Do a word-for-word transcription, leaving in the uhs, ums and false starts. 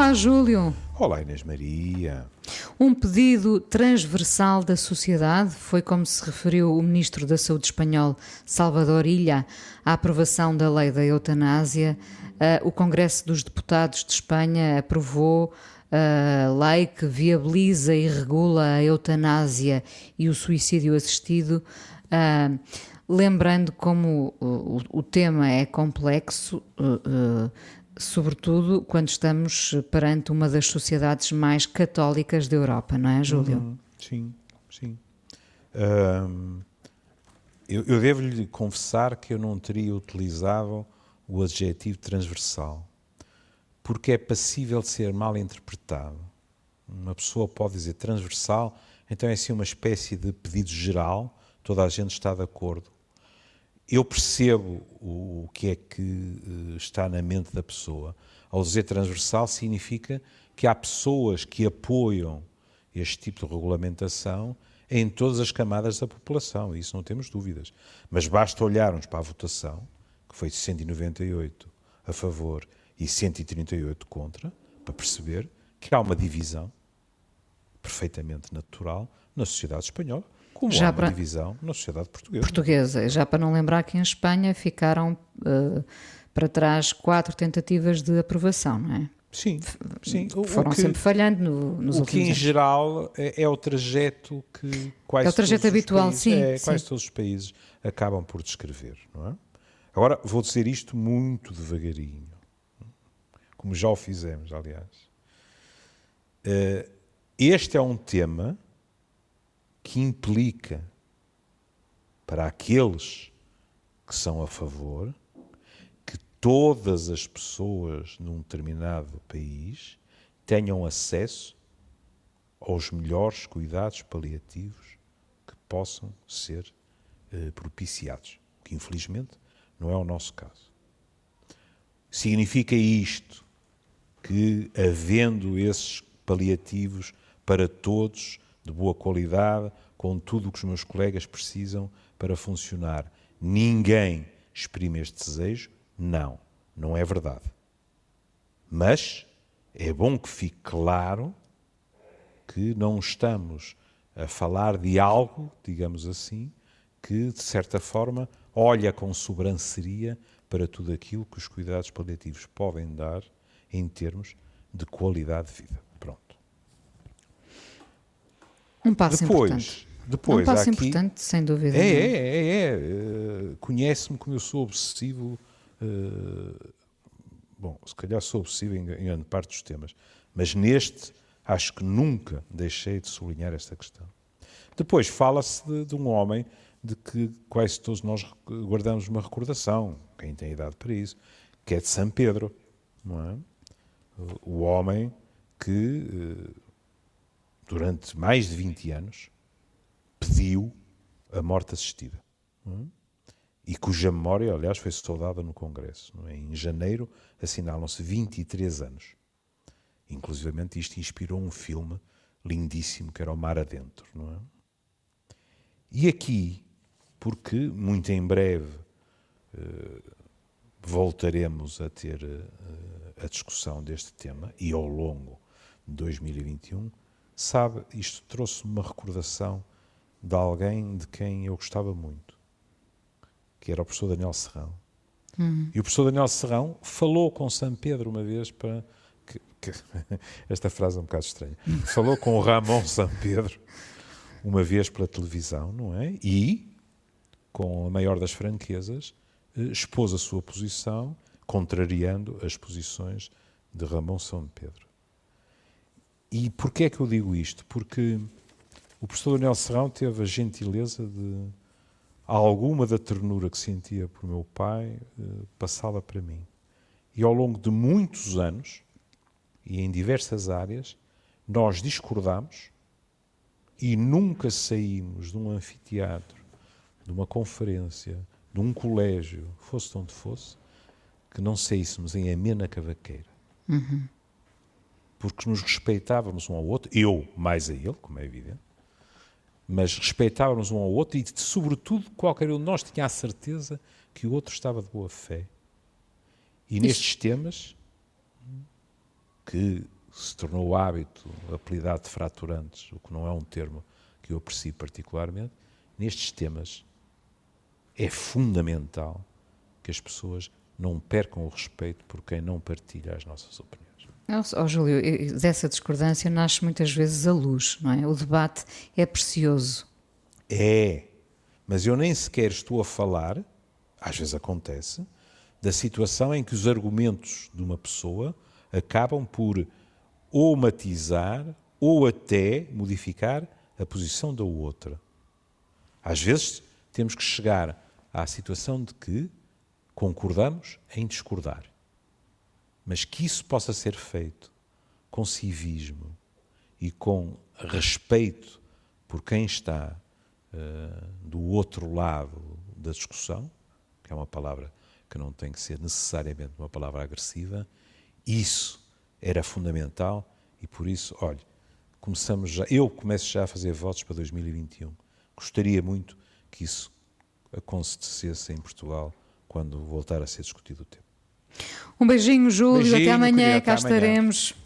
Olá, Júlio. Olá, Inês Maria. Um pedido transversal da sociedade foi como se referiu o Ministro da Saúde espanhol, Salvador Illa, à aprovação da lei da eutanásia. Uh, o Congresso dos Deputados de Espanha aprovou a lei que viabiliza e regula a eutanásia e o suicídio assistido. Uh, lembrando como o, o, o tema é complexo, uh, uh, sobretudo quando estamos perante uma das sociedades mais católicas da Europa, não é, Júlio? Uhum, sim, sim. Um, eu, eu devo-lhe confessar que eu não teria utilizado o adjetivo transversal, porque é passível de ser mal interpretado. Uma pessoa pode dizer transversal, então é assim uma espécie de pedido geral, toda a gente está de acordo. Eu percebo o que é que está na mente da pessoa. Ao dizer transversal significa que há pessoas que apoiam este tipo de regulamentação em todas as camadas da população, isso não temos dúvidas. Mas basta olharmos para a votação, que foi cento e noventa e oito a favor e cento e trinta e oito contra, para perceber que há uma divisão perfeitamente natural na sociedade espanhola, como já há uma para... divisão na sociedade portuguesa. Portuguesa. Já para não lembrar que em Espanha ficaram uh, para trás quatro tentativas de aprovação, não é? Sim, sim. Foram o que, sempre falhando no, nos o últimos que em anos. geral é, é o trajeto que quase é o trajeto todos habitual, os países, sim, é, sim. quase todos os países acabam por descrever, não é? Agora, vou dizer isto muito devagarinho, como já o fizemos, aliás. Este é um tema que implica, para aqueles que são a favor, que todas as pessoas num determinado país tenham acesso aos melhores cuidados paliativos que possam ser eh, propiciados, que infelizmente não é o nosso caso. Significa isto que, havendo esses paliativos para todos, de boa qualidade, com tudo o que os meus colegas precisam para funcionar, ninguém exprime este desejo? Não, não é verdade. Mas é bom que fique claro que não estamos a falar de algo, digamos assim, que, de certa forma, olha com sobranceria para tudo aquilo que os cuidados paliativos podem dar em termos de qualidade de vida. Pronto. Um passo depois, importante. Depois, um passo há aqui... importante, sem dúvida. É, é, é. é. Uh, conhece-me como eu sou obsessivo. Uh, bom, se calhar sou obsessivo em, em grande parte dos temas, mas neste acho que nunca deixei de sublinhar esta questão. Depois fala-se de, de um homem de que quase todos nós guardamos uma recordação, quem tem idade para isso, que é de São Pedro, não é? O homem que, durante mais de vinte anos, pediu a morte assistida. Não é? E cuja memória, aliás, foi saudada no Congresso. Não é? Em janeiro assinalam-se vinte e três anos. Inclusivamente isto inspirou um filme lindíssimo que era O Mar Adentro. Não é? E aqui, porque muito em breve uh, voltaremos a ter uh, a discussão deste tema, e ao longo de dois mil e vinte e um, sabe, isto trouxe-me uma recordação de alguém de quem eu gostava muito, que era o professor Daniel Serrão. Uhum. E o professor Daniel Serrão falou com São Pedro uma vez para... Que, que, esta frase é um bocado estranha. Uhum. Falou com o Ramon São Pedro uma vez pela televisão, não é? E, com a maior das franquezas, expôs a sua posição, contrariando as posições de Ramon São Pedro. E porquê é que eu digo isto? Porque o professor Daniel Serrão teve a gentileza de alguma da ternura que sentia por meu pai passá-la para mim. E ao longo de muitos anos, e em diversas áreas, nós discordámos e nunca saímos de um anfiteatro, de uma conferência, de um colégio, fosse de onde fosse, que não saíssemos em amena cavaqueira. Uhum. Porque nos respeitávamos um ao outro, eu mais a ele, como é evidente, mas respeitávamos um ao outro e, sobretudo, qualquer um de nós tinha a certeza que o outro estava de boa fé. E nestes temas, que se tornou o hábito apelidado de fraturantes, o que não é um termo que eu aprecio particularmente, nestes temas é fundamental que as pessoas não percam o respeito por quem não partilha as nossas opiniões. Ó oh, Júlio, dessa discordância nasce muitas vezes a luz, não é? O debate é precioso. É, mas eu nem sequer estou a falar, às vezes acontece, da situação em que os argumentos de uma pessoa acabam por ou matizar ou até modificar a posição da outra. Às vezes temos que chegar à situação de que concordamos em discordar. Mas que isso possa ser feito com civismo e com respeito por quem está uh, do outro lado da discussão, que é uma palavra que não tem que ser necessariamente uma palavra agressiva, isso era fundamental e por isso, olha, começamos já, eu começo já a fazer votos para dois mil e vinte e um. Gostaria muito que isso acontecesse em Portugal quando voltar a ser discutido o tema. Um beijinho, Júlio. Beijinho, até amanhã, querida, cá até amanhã. estaremos.